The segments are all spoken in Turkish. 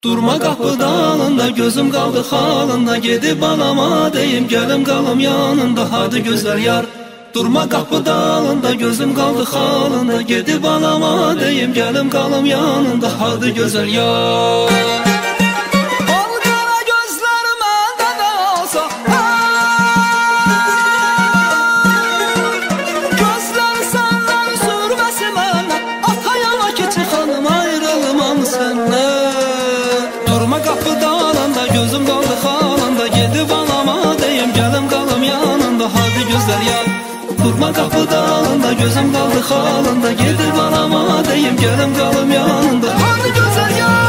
Durma kapı dalında, gözüm kaldı halında. Gidip anama deyim, gelim kalım yanında. Hadi güzel yar. Durma kapı dalında, gözüm kaldı halında. Gidip anama deyim, gelim kalım yanında. Hadi güzel yar. Durma kapı dalında, gözüm kaldı halında. Gidip anama deyim, gelim kalım yanında. Hadi güzel yar. Durma kapı dalında, gözüm kaldı halında. Gidip anama deyim, gelim kalım yanında. Hadi güzel yar.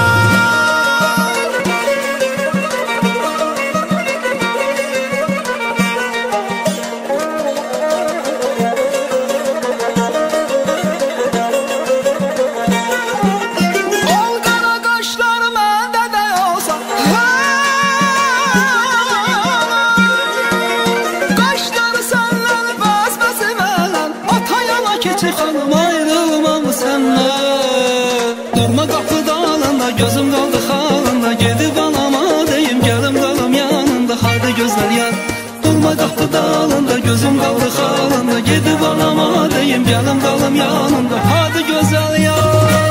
Hanım ayrılmam senle. Durma kapı dalında, gözüm kaldı halında. Gidip anama deyim, gelim kalım yanında. Hadi güzel yar. Durma kapı dalında, gözüm kaldı halında. Gidip anama deyim, gelim kalım yanında. Hadi güzel yar.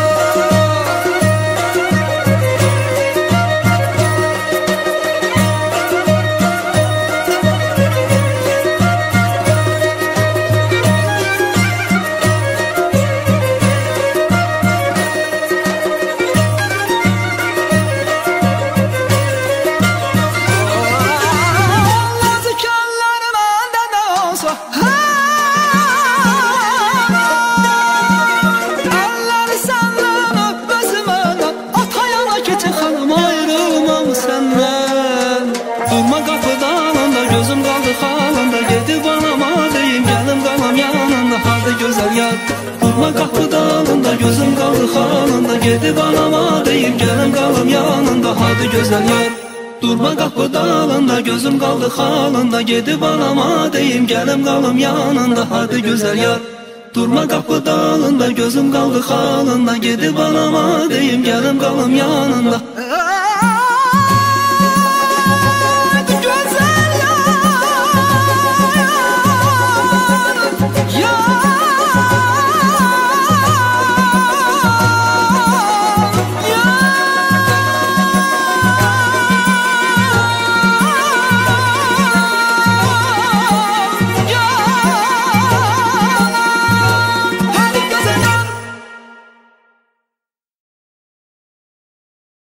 Durma kapı dalında, gözüm kaldı halında. Gidip anama deyim, gelim kalım yanında. Hadi güzel yar. Durma kapı dalında, gözüm kaldı halında. Gidip anama deyim, gelim kalım yanında. Hadi güzel yar. Durma kapı dalında, gözüm kaldı halında. Gidip anama deyim, gelim kalım yanında. Hadi güzel yar. Durma kapı dalında, gözüm kaldı halında. Gidip anama deyim, gelim kalım yanında.